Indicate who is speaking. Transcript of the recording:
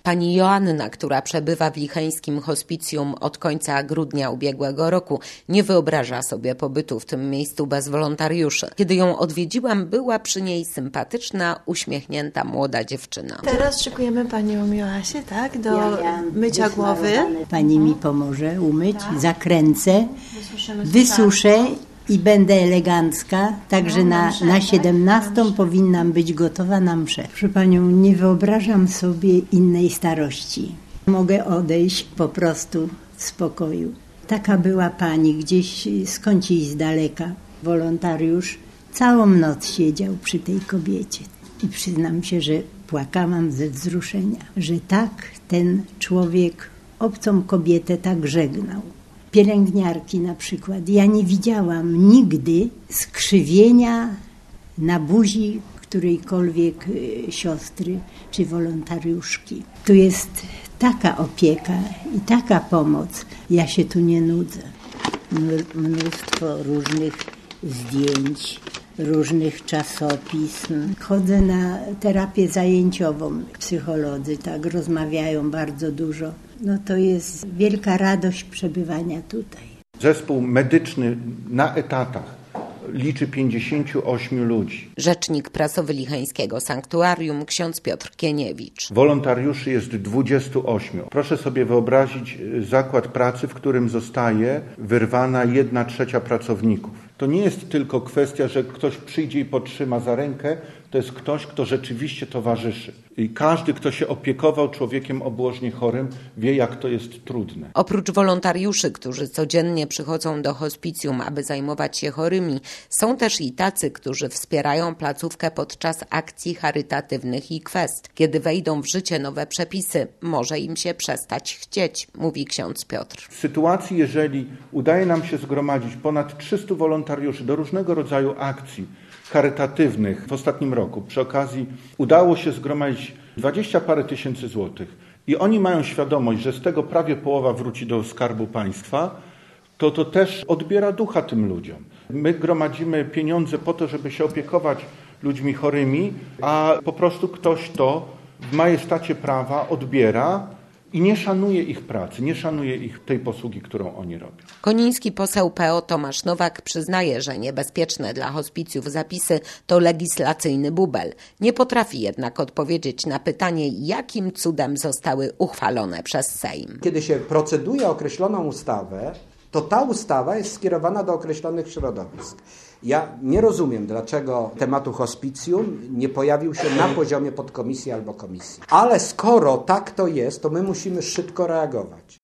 Speaker 1: Pani Joanna, która przebywa w licheńskim hospicjum od końca grudnia ubiegłego roku, nie wyobraża sobie pobytu w tym miejscu bez wolontariuszy. Kiedy ją odwiedziłam, była przy niej sympatyczna, uśmiechnięta młoda dziewczyna.
Speaker 2: Teraz szykujemy panią Joasię, tak? Do mycia głowy.
Speaker 3: Pani mi pomoże umyć, zakręcę, wysuszę i będę elegancka, także na 17 powinnam być gotowa na mszę. Proszę panią, nie wyobrażam sobie innej starości. Mogę odejść po prostu w spokoju. Taka była pani gdzieś skądś z daleka. Wolontariusz całą noc siedział przy tej kobiecie. I przyznam się, że płakałam ze wzruszenia, że tak ten człowiek obcą kobietę tak żegnał. Pielęgniarki na przykład. Ja nie widziałam nigdy skrzywienia na buzi którejkolwiek siostry czy wolontariuszki. Tu jest taka opieka i taka pomoc. Ja się tu nie nudzę. Mnóstwo różnych zdjęć, różnych czasopism. Chodzę na terapię zajęciową. Psycholodzy tak rozmawiają bardzo dużo. No to jest wielka radość przebywania tutaj.
Speaker 4: Zespół medyczny na etatach liczy 58 ludzi.
Speaker 1: Rzecznik prasowy licheńskiego sanktuarium ksiądz Piotr Kieniewicz.
Speaker 4: Wolontariuszy jest 28. Proszę sobie wyobrazić zakład pracy, w którym zostaje wyrwana 1/3 pracowników. To nie jest tylko kwestia, że ktoś przyjdzie i potrzyma za rękę, to jest ktoś, kto rzeczywiście towarzyszy. I każdy, kto się opiekował człowiekiem obłożnie chorym, wie, jak to jest trudne.
Speaker 1: Oprócz wolontariuszy, którzy codziennie przychodzą do hospicjum, aby zajmować się chorymi, są też i tacy, którzy wspierają placówkę podczas akcji charytatywnych i kwest. Kiedy wejdą w życie nowe przepisy, może im się przestać chcieć, mówi ksiądz Piotr.
Speaker 4: W sytuacji, jeżeli udaje nam się zgromadzić ponad 300 wolontariuszy do różnego rodzaju akcji charytatywnych w ostatnim roku, przy okazji udało się zgromadzić 20 parę tysięcy złotych i oni mają świadomość, że z tego prawie połowa wróci do Skarbu Państwa, to też odbiera ducha tym ludziom. My gromadzimy pieniądze po to, żeby się opiekować ludźmi chorymi, a po prostu ktoś to w majestacie prawa odbiera i nie szanuje ich pracy, nie szanuje ich tej posługi, którą oni robią.
Speaker 1: Koniński poseł PO Tomasz Nowak przyznaje, że niebezpieczne dla hospicjów zapisy to legislacyjny bubel. Nie potrafi jednak odpowiedzieć na pytanie, jakim cudem zostały uchwalone przez Sejm.
Speaker 5: Kiedy się proceduje określoną ustawę, to ta ustawa jest skierowana do określonych środowisk. Ja nie rozumiem, dlaczego tematu hospicjum nie pojawił się na poziomie podkomisji albo komisji. Ale skoro tak to jest, to my musimy szybko reagować.